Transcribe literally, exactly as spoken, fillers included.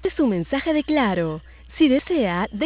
Este es un mensaje de Claro. Si desea,